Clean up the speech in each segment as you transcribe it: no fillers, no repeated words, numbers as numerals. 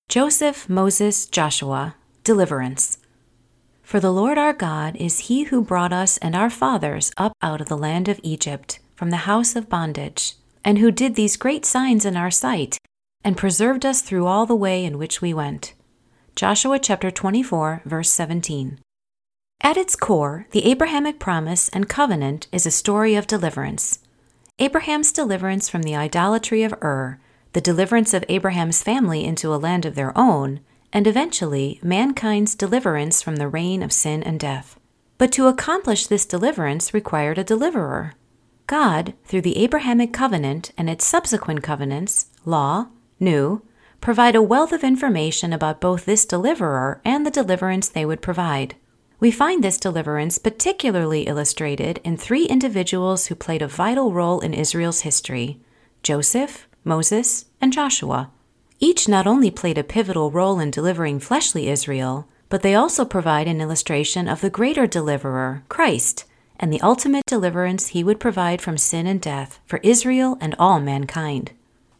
Joseph, Moses, Joshua, deliverance. For the Lord our God is he who brought us and our fathers up out of the land of Egypt, from the house of bondage, and who did these great signs in our sight, and preserved us through all the way in which we went. Joshua chapter 24, verse 17. At its core, the Abrahamic promise and covenant is a story of deliverance. Abraham's deliverance from the idolatry of Ur, the deliverance of Abraham's family into a land of their own, and eventually mankind's deliverance from the reign of sin and death. But to accomplish this deliverance required a deliverer. God, through the Abrahamic covenant and its subsequent covenants, law, new, provide a wealth of information about both this deliverer and the deliverance they would provide. We find this deliverance particularly illustrated in three individuals who played a vital role in Israel's history: Joseph, Moses, and Joshua. Each not only played a pivotal role in delivering fleshly Israel, but they also provide an illustration of the greater deliverer, Christ, and the ultimate deliverance he would provide from sin and death for Israel and all mankind.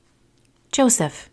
Joseph.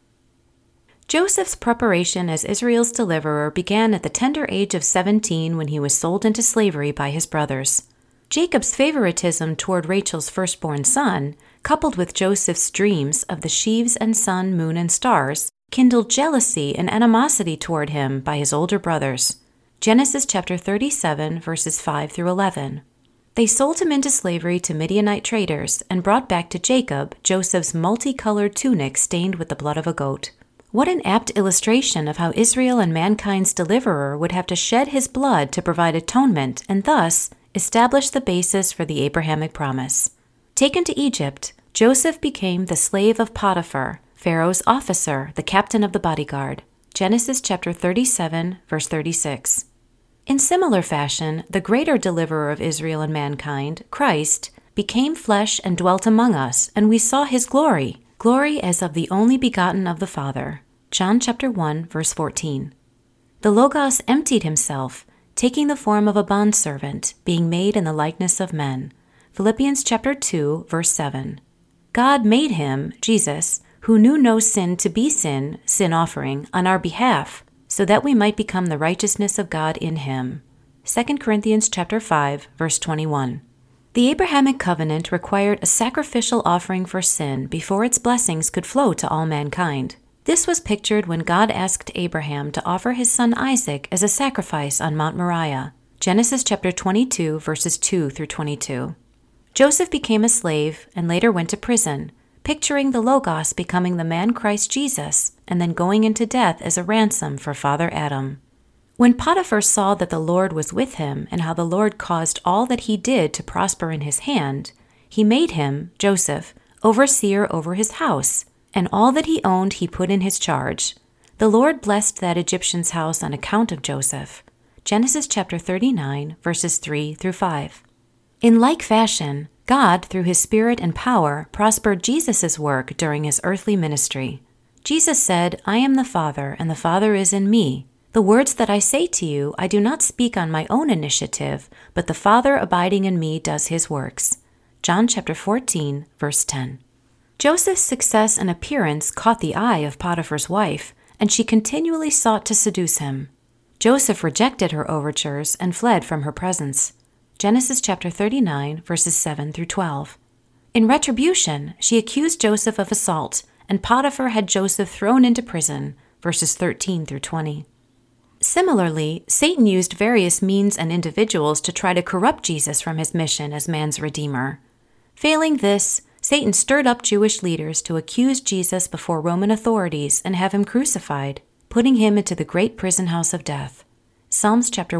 Joseph's preparation as Israel's deliverer began at the tender age of 17 when he was sold into slavery by his brothers. Jacob's favoritism toward Rachel's firstborn son, coupled with Joseph's dreams of the sheaves and sun, moon, and stars, kindled jealousy and animosity toward him by his older brothers. Genesis chapter 37, verses 5 through 11. They sold him into slavery to Midianite traders and brought back to Jacob Joseph's multicolored tunic stained with the blood of a goat. What an apt illustration of how Israel and mankind's deliverer would have to shed his blood to provide atonement and thus establish the basis for the Abrahamic promise. Taken to Egypt, Joseph became the slave of Potiphar, Pharaoh's officer, the captain of the bodyguard. Genesis chapter 37, verse 36. In similar fashion, the greater deliverer of Israel and mankind, Christ, became flesh and dwelt among us, and we saw his glory as of the only begotten of the Father. John chapter 1, verse 14. The Logos emptied himself, taking the form of a bondservant, being made in the likeness of men. Philippians chapter 2, verse 7. God made him, Jesus, who knew no sin, to be sin offering, on our behalf, so that we might become the righteousness of God in him. 2 Corinthians chapter 5, verse 21. The Abrahamic covenant required a sacrificial offering for sin before its blessings could flow to all mankind. This was pictured when God asked Abraham to offer his son Isaac as a sacrifice on Mount Moriah. Genesis chapter 22, verses 2 through 22. Joseph became a slave and later went to prison, picturing the Logos becoming the man Christ Jesus and then going into death as a ransom for Father Adam. When Potiphar saw that the Lord was with him and how the Lord caused all that he did to prosper in his hand, he made him, Joseph, overseer over his house, and all that he owned he put in his charge. The Lord blessed that Egyptian's house on account of Joseph. Genesis chapter 39, verses 3 through 5. In like fashion, God, through his Spirit and power, prospered Jesus' work during his earthly ministry. Jesus said, "I am the Father, and the Father is in me. The words that I say to you, I do not speak on my own initiative, but the Father abiding in me does his works." John chapter 14, verse 10. Joseph's success and appearance caught the eye of Potiphar's wife, and she continually sought to seduce him. Joseph rejected her overtures and fled from her presence. Genesis chapter 39, verses 7 through 12. In retribution, she accused Joseph of assault, and Potiphar had Joseph thrown into prison, verses 13 through 20. Similarly, Satan used various means and individuals to try to corrupt Jesus from his mission as man's redeemer. Failing this, Satan stirred up Jewish leaders to accuse Jesus before Roman authorities and have him crucified, putting him into the great prison house of death. Psalms chapter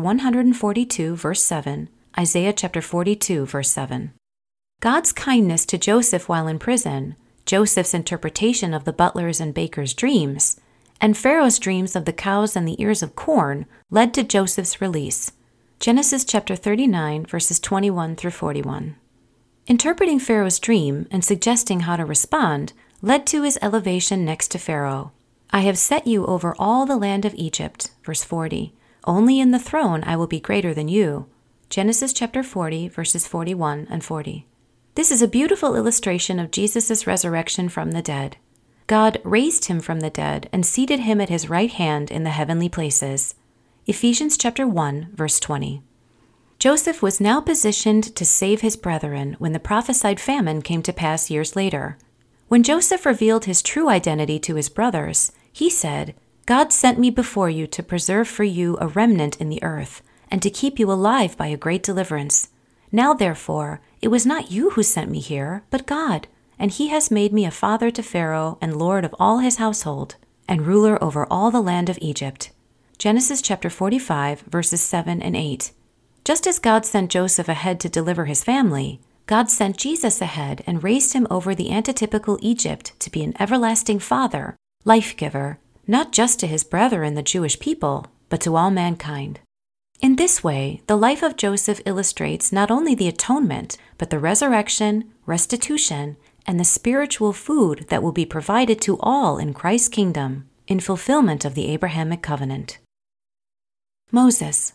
142, verse 7, Isaiah chapter 42, verse 7. God's kindness to Joseph while in prison, Joseph's interpretation of the butler's and baker's dreams, and Pharaoh's dreams of the cows and the ears of corn led to Joseph's release. Genesis chapter 39, verses 21 through 41. Interpreting Pharaoh's dream and suggesting how to respond led to his elevation next to Pharaoh. "I have set you over all the land of Egypt," verse 40. "Only in the throne I will be greater than you." Genesis chapter 40, verses 41 and 40. This is a beautiful illustration of Jesus' resurrection from the dead. God raised him from the dead and seated him at his right hand in the heavenly places. Ephesians chapter 1, verse 20. Joseph was now positioned to save his brethren when the prophesied famine came to pass years later. When Joseph revealed his true identity to his brothers, he said, "God sent me before you to preserve for you a remnant in the earth, and to keep you alive by a great deliverance. Now, therefore, it was not you who sent me here, but God, and he has made me a father to Pharaoh and lord of all his household, and ruler over all the land of Egypt." Genesis chapter 45, verses 7 and 8. Just as God sent Joseph ahead to deliver his family, God sent Jesus ahead and raised him over the antitypical Egypt to be an everlasting father, life-giver, not just to his brethren, the Jewish people, but to all mankind. In this way, the life of Joseph illustrates not only the atonement, but the resurrection, restitution, and the spiritual food that will be provided to all in Christ's kingdom, in fulfillment of the Abrahamic covenant. Moses.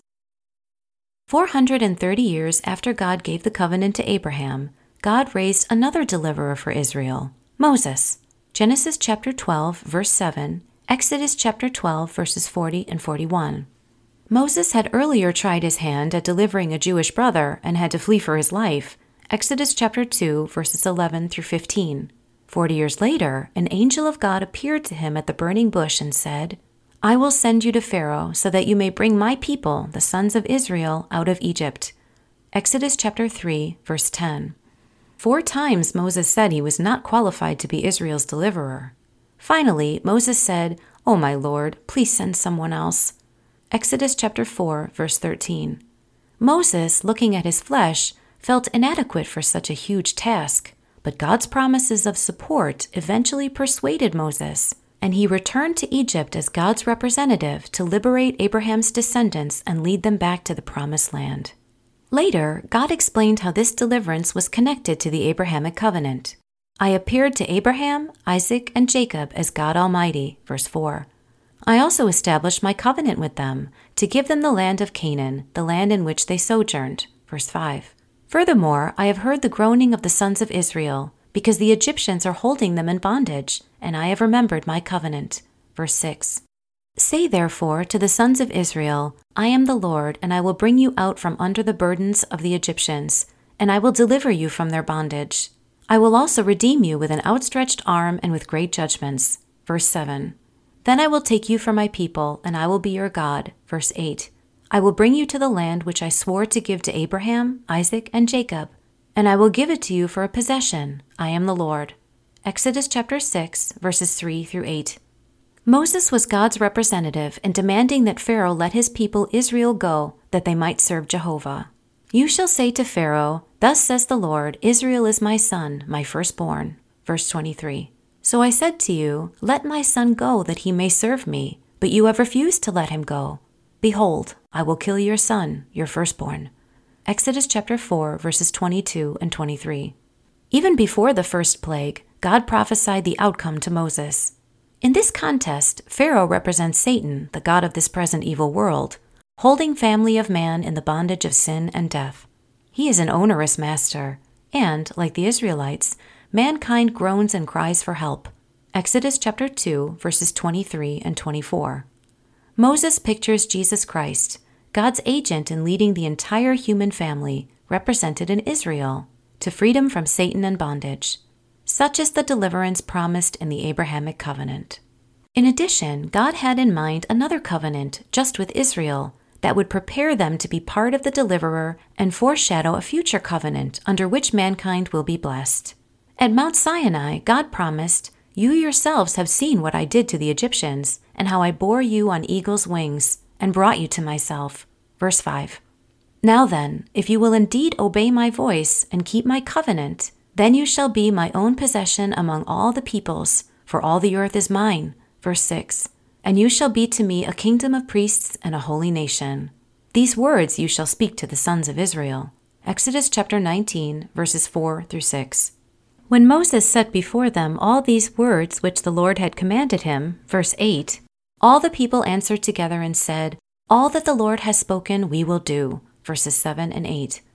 430 years after God gave the covenant to Abraham, God raised another deliverer for Israel, Moses. Genesis chapter 12, verse 7, Exodus chapter 12, verses 40 and 41. Moses had earlier tried his hand at delivering a Jewish brother and had to flee for his life, Exodus chapter 2, verses 11 through 15. 40 years later, an angel of God appeared to him at the burning bush and said, "I will send you to Pharaoh so that you may bring my people, the sons of Israel, out of Egypt." Exodus chapter 3, verse 10. 4 times Moses said he was not qualified to be Israel's deliverer. Finally, Moses said, "Oh, my Lord, please send someone else." Exodus chapter 4, verse 13. Moses, looking at his flesh, felt inadequate for such a huge task, but God's promises of support eventually persuaded Moses, and he returned to Egypt as God's representative to liberate Abraham's descendants and lead them back to the promised land. Later, God explained how this deliverance was connected to the Abrahamic covenant. "I appeared to Abraham, Isaac, and Jacob as God Almighty," verse 4. "I also established my covenant with them to give them the land of Canaan, the land in which they sojourned," verse 5. "Furthermore, I have heard the groaning of the sons of Israel, because the Egyptians are holding them in bondage, and I have remembered my covenant." Verse 6. "Say therefore to the sons of Israel, I am the Lord, and I will bring you out from under the burdens of the Egyptians, and I will deliver you from their bondage. I will also redeem you with an outstretched arm and with great judgments." Verse 7. "Then I will take you for my people, and I will be your God." Verse 8. "I will bring you to the land which I swore to give to Abraham, Isaac, and Jacob, and I will give it to you for a possession. I am the Lord." Exodus chapter 6, verses 3 through 8. Moses was God's representative in demanding that Pharaoh let his people Israel go, that they might serve Jehovah. "You shall say to Pharaoh, 'Thus says the Lord, Israel is my son, my firstborn.'" Verse 23. "So I said to you, let my son go that he may serve me, but you have refused to let him go. Behold, I will kill your son, your firstborn." Exodus chapter 4, verses 22 and 23. Even before the first plague, God prophesied the outcome to Moses. In this contest, Pharaoh represents Satan, the god of this present evil world, holding family of man in the bondage of sin and death. He is an onerous master, and, like the Israelites, mankind groans and cries for help. Exodus chapter 2, verses 23 and 24. Moses pictures Jesus Christ, God's agent in leading the entire human family, represented in Israel, to freedom from Satan and bondage. Such is the deliverance promised in the Abrahamic covenant. In addition, God had in mind another covenant just with Israel that would prepare them to be part of the deliverer and foreshadow a future covenant under which mankind will be blessed. At Mount Sinai, God promised, "You yourselves have seen what I did to the Egyptians, and how I bore you on eagle's wings, and brought you to myself." Verse 5. "Now then, if you will indeed obey my voice and keep my covenant, then you shall be my own possession among all the peoples, for all the earth is mine." Verse 6. "And you shall be to me a kingdom of priests and a holy nation. These words you shall speak to the sons of Israel." Exodus chapter 19, verses 4 through 6. When Moses set before them all these words which the Lord had commanded him, verse 8, all the people answered together and said, "All that the Lord has spoken we will do," verses 7 and 8.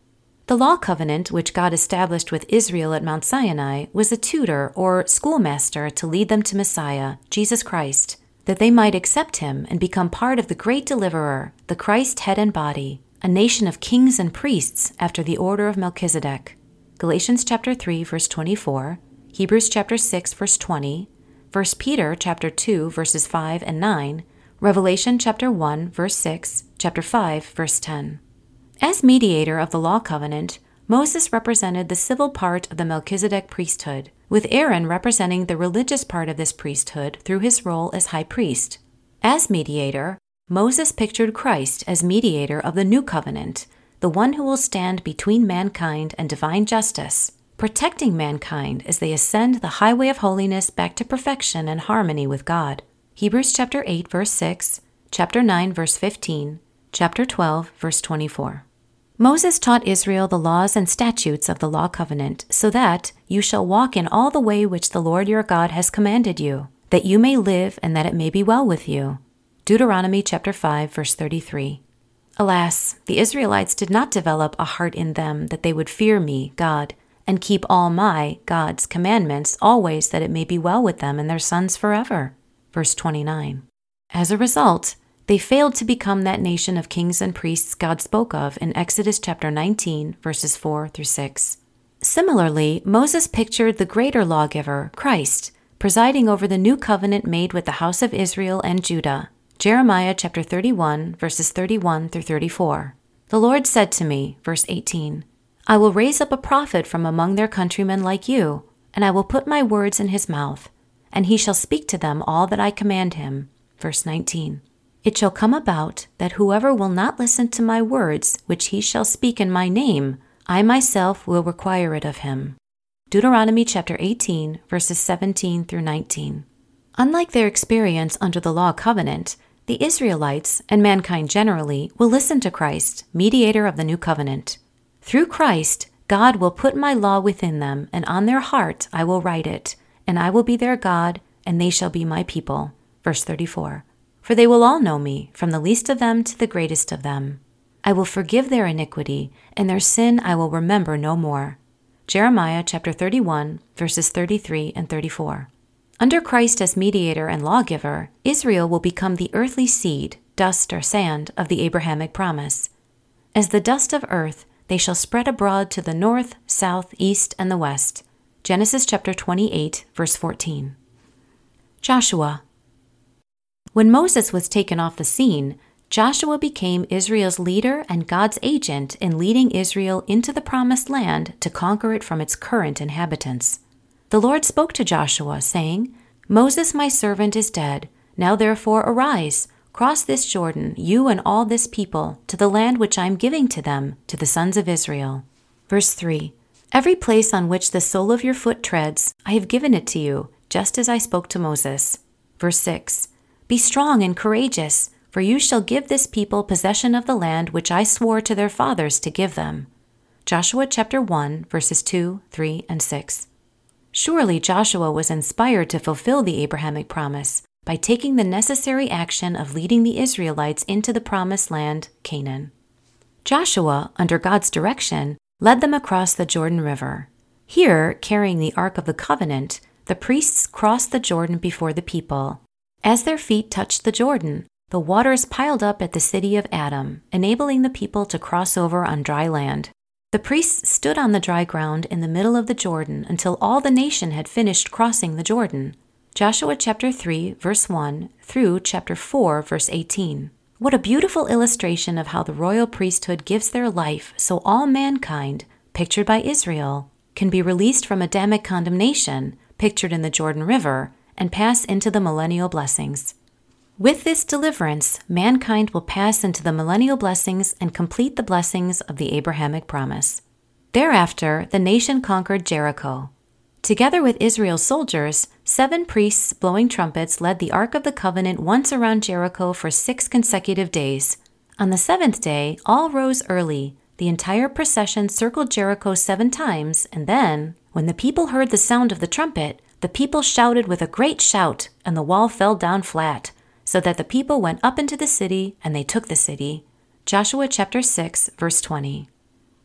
The law covenant, which God established with Israel at Mount Sinai, was a tutor or schoolmaster to lead them to Messiah, Jesus Christ, that they might accept him and become part of the great deliverer, the Christ head and body, a nation of kings and priests after the order of Melchizedek. Galatians chapter 3, verse 24, Hebrews chapter 6, verse 20, 1 Peter chapter 2, verses 5 and 9, Revelation chapter 1, verse 6, chapter 5, verse 10. As mediator of the law covenant, Moses represented the civil part of the Melchizedek priesthood, with Aaron representing the religious part of this priesthood through his role as high priest. As mediator, Moses pictured Christ as mediator of the new covenant, the one who will stand between mankind and divine justice, protecting mankind as they ascend the highway of holiness back to perfection and harmony with God. Hebrews chapter 8, verse 6, chapter 9, verse 15, chapter 12, verse 24. Moses taught Israel the laws and statutes of the law covenant, so that you shall walk in all the way which the Lord your God has commanded you, that you may live and that it may be well with you. Deuteronomy chapter 5, verse 33. Alas, the Israelites did not develop a heart in them that they would fear me, God, and keep all my, God's, commandments always, that it may be well with them and their sons forever. Verse 29. As a result, they failed to become that nation of kings and priests God spoke of in Exodus chapter 19, verses 4 through 6. Similarly, Moses pictured the greater lawgiver, Christ, presiding over the new covenant made with the house of Israel and Judah. Jeremiah chapter 31, verses 31 through 34. The Lord said to me, verse 18, I will raise up a prophet from among their countrymen like you, and I will put my words in his mouth, and he shall speak to them all that I command him. Verse 19. It shall come about that whoever will not listen to my words, which he shall speak in my name, I myself will require it of him. Deuteronomy chapter 18, verses 17 through 19. Unlike their experience under the law covenant, the Israelites, and mankind generally, will listen to Christ, mediator of the new covenant. Through Christ, God will put my law within them, and on their heart I will write it, and I will be their God, and they shall be my people. Verse 34. For they will all know me, from the least of them to the greatest of them. I will forgive their iniquity, and their sin I will remember no more. Jeremiah chapter 31, verses 33 and 34. Under Christ as mediator and lawgiver, Israel will become the earthly seed, dust or sand, of the Abrahamic promise. As the dust of earth, they shall spread abroad to the north, south, east, and the west. Genesis chapter 28, verse 14. Joshua. When Moses was taken off the scene, Joshua became Israel's leader and God's agent in leading Israel into the promised land to conquer it from its current inhabitants. The Lord spoke to Joshua, saying, Moses my servant is dead. Now therefore arise, cross this Jordan, you and all this people, to the land which I am giving to them, to the sons of Israel. Verse 3. Every place on which the sole of your foot treads, I have given it to you, just as I spoke to Moses. Verse 6. Be strong and courageous, for you shall give this people possession of the land which I swore to their fathers to give them. Joshua chapter 1, verses 2, 3, and 6. Surely Joshua was inspired to fulfill the Abrahamic promise by taking the necessary action of leading the Israelites into the promised land, Canaan. Joshua, under God's direction, led them across the Jordan River. Here, carrying the Ark of the Covenant, the priests crossed the Jordan before the people. As their feet touched the Jordan, the waters piled up at the city of Adam, enabling the people to cross over on dry land. The priests stood on the dry ground in the middle of the Jordan until all the nation had finished crossing the Jordan. Joshua chapter 3, verse 1 through chapter 4, verse 18. What a beautiful illustration of how the royal priesthood gives their life so all mankind, pictured by Israel, can be released from Adamic condemnation, pictured in the Jordan River, and pass into the millennial blessings. With this deliverance, mankind will pass into the millennial blessings and complete the blessings of the Abrahamic promise. Thereafter, the nation conquered Jericho. Together with Israel's soldiers, 7 priests blowing trumpets led the Ark of the Covenant once around Jericho for 6 consecutive days. On the 7th day, all rose early. The entire procession circled Jericho 7 times, and then, when the people heard the sound of the trumpet, the people shouted with a great shout, and the wall fell down flat, so that the people went up into the city, and they took the city. Joshua chapter 6, verse 20.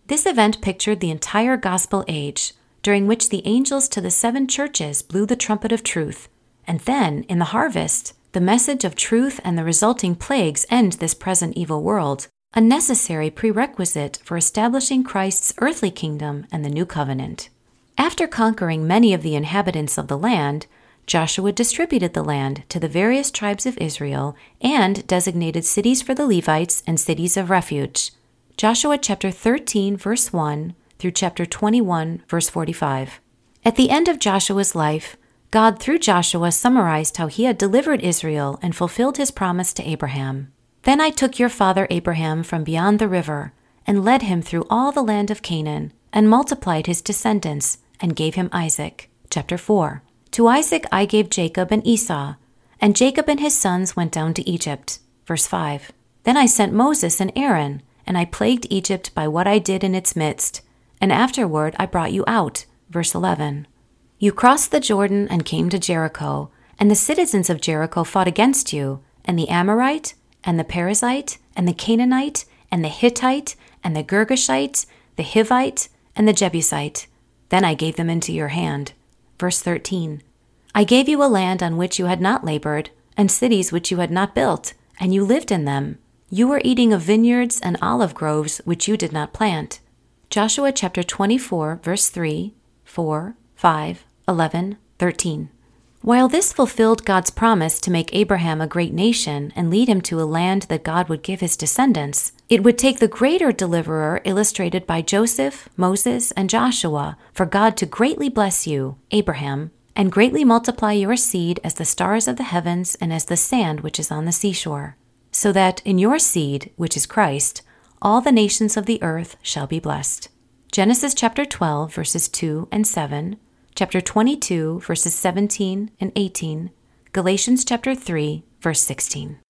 This event pictured the entire gospel age, during which the angels to the 7 churches blew the trumpet of truth, and then, in the harvest, the message of truth and the resulting plagues end this present evil world, a necessary prerequisite for establishing Christ's earthly kingdom and the new covenant. After conquering many of the inhabitants of the land, Joshua distributed the land to the various tribes of Israel and designated cities for the Levites and cities of refuge. Joshua chapter 13, verse 1 through chapter 21, verse 45. At the end of Joshua's life, God through Joshua summarized how he had delivered Israel and fulfilled his promise to Abraham. Then I took your father Abraham from beyond the river and led him through all the land of Canaan and multiplied his descendants and gave him Isaac. Chapter 4. To Isaac I gave Jacob and Esau, and Jacob and his sons went down to Egypt. Verse 5. Then I sent Moses and Aaron, and I plagued Egypt by what I did in its midst, and afterward I brought you out. Verse 11. You crossed the Jordan and came to Jericho, and the citizens of Jericho fought against you, and the Amorite, and the Perizzite, and the Canaanite, and the Hittite, and the Girgashite, the Hivite, and the Jebusite. Then I gave them into your hand. Verse 13. I gave you a land on which you had not labored, and cities which you had not built, and you lived in them. You were eating of vineyards and olive groves which you did not plant. Joshua chapter 24, verse 3, 4, 5, 11, 13. While this fulfilled God's promise to make Abraham a great nation and lead him to a land that God would give his descendants, it would take the greater deliverer illustrated by Joseph, Moses, and Joshua for God to greatly bless you, Abraham, and greatly multiply your seed as the stars of the heavens and as the sand which is on the seashore, so that in your seed, which is Christ, all the nations of the earth shall be blessed. Genesis chapter 12, verses 2 and 7, chapter 22, verses 17 and 18, Galatians chapter 3, verse 16.